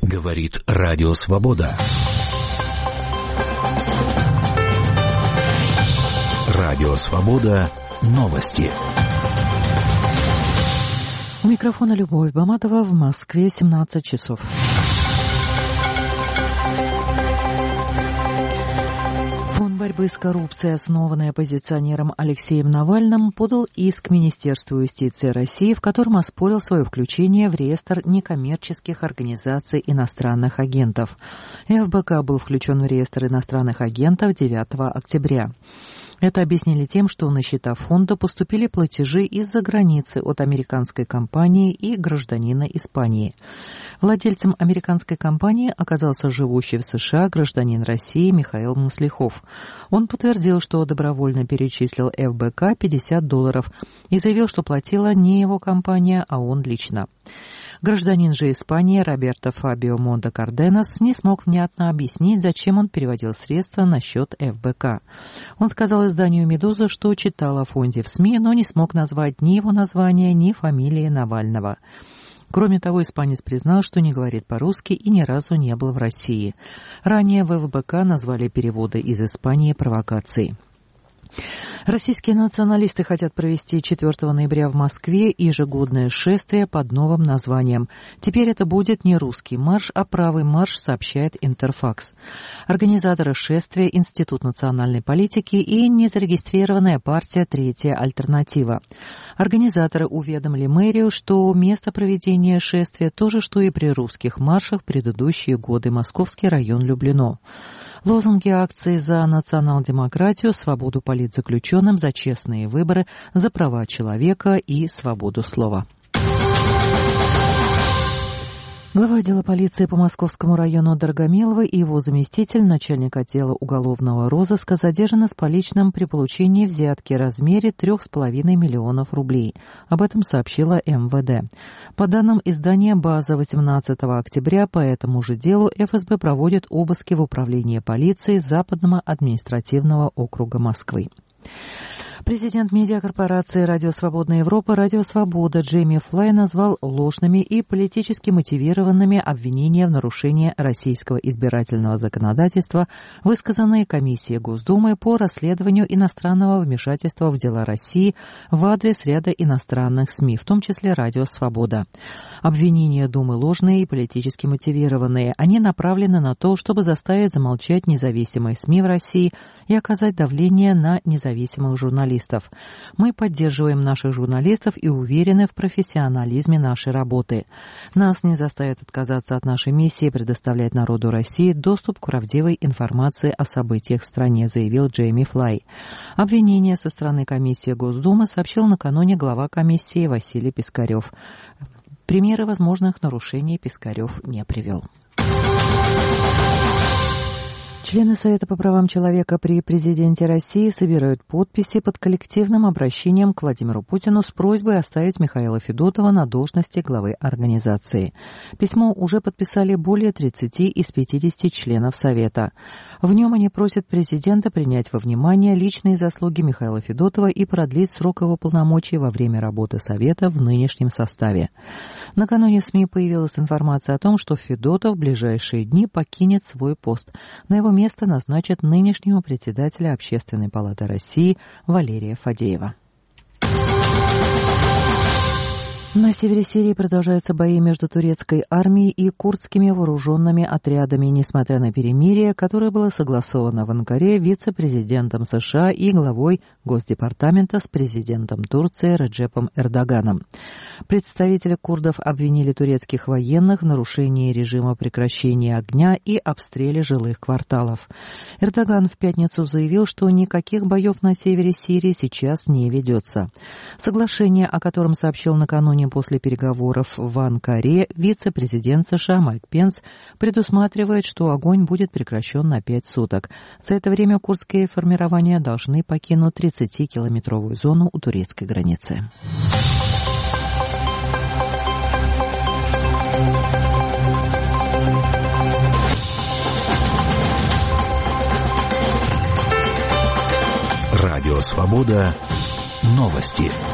Говорит Радио Свобода. Радио Свобода. Новости. У микрофона Любовь Баматова, в Москве 17 часов. Фонд борьбы с коррупцией, основанный оппозиционером Алексеем Навальным, подал иск Министерству юстиции России, в котором оспорил свое включение в реестр некоммерческих организаций иностранных агентов. ФБК был включен в реестр иностранных агентов 9 октября. Это объяснили тем, что на счета фонда поступили платежи из-за границы от американской компании и гражданина Испании. Владельцем американской компании оказался живущий в США гражданин России Михаил Маслихов. Он подтвердил, что добровольно перечислил ФБК $50 и заявил, что платила не его компания, а он лично. Гражданин же Испании Роберто Фабио Монте Карденас не смог внятно объяснить, зачем он переводил средства на счет ФБК. Он сказал изданию «Медуза», что читал о фонде в СМИ, но не смог назвать ни его названия, ни фамилии Навального. Кроме того, испанец признал, что не говорит по-русски и ни разу не был в России. Ранее в ФБК назвали переводы из Испании провокацией. Российские националисты хотят провести 4 ноября в Москве ежегодное шествие под новым названием. Теперь это будет не русский марш, а правый марш, сообщает Интерфакс. Организаторы шествия — Институт национальной политики и незарегистрированная партия «Третья альтернатива». Организаторы уведомили мэрию, что место проведения шествия то же, что и при русских маршах в предыдущие годы. Московский район Люблино. Лозунги акции за национал-демократию, свободу политзаключенным, за честные выборы, за права человека и свободу слова. Глава отдела полиции по Московскому району Дорогомилово и его заместитель, начальник отдела уголовного розыска, задержаны с поличным при получении взятки в размере 3,5 миллионов рублей. Об этом сообщила МВД. По данным издания «База», 18 октября по этому же делу ФСБ проводит обыски в управлении полиции Западного административного округа Москвы. Президент медиакорпорации «Радио Свободная Европа» «Радио Свобода» Джейми Флай назвал ложными и политически мотивированными обвинения в нарушении российского избирательного законодательства, высказанные Комиссией Госдумы по расследованию иностранного вмешательства в дела России в адрес ряда иностранных СМИ, в том числе «Радио Свобода». Обвинения Думы ложные и политически мотивированные. Они направлены на то, чтобы заставить замолчать независимые СМИ в России и оказать давление на независимых журналистов. Мы поддерживаем наших журналистов и уверены в профессионализме нашей работы. Нас не заставят отказаться от нашей миссии предоставлять народу России доступ к правдивой информации о событиях в стране, заявил Джейми Флай. Обвинение со стороны комиссии Госдумы сообщил накануне глава комиссии Василий Пискарев. Примеры возможных нарушений Пискарев не привел. Члены Совета по правам человека при президенте России собирают подписи под коллективным обращением к Владимиру Путину с просьбой оставить Михаила Федотова на должности главы организации. Письмо уже подписали более 30 из 50 членов Совета. В нем они просят президента принять во внимание личные заслуги Михаила Федотова и продлить срок его полномочий во время работы Совета в нынешнем составе. Накануне в СМИ появилась информация о том, что Федотов в ближайшие дни покинет свой пост. На его место назначат нынешнего председателя Общественной палаты России Валерия Фадеева. На севере Сирии продолжаются бои между турецкой армией и курдскими вооруженными отрядами, несмотря на перемирие, которое было согласовано в Анкаре вице-президентом США и главой Госдепартамента с президентом Турции Реджепом Эрдоганом. Представители курдов обвинили турецких военных в нарушении режима прекращения огня и обстреле жилых кварталов. Эрдоган в пятницу заявил, что никаких боев на севере Сирии сейчас не ведется. Соглашение, о котором сообщил накануне после переговоров в Анкаре вице-президент США Майк Пенс, предусматривает, что огонь будет прекращен на 5 суток. За это время курдские формирования должны покинуть 30-километровую зону у турецкой границы. Радио Свобода. Новости.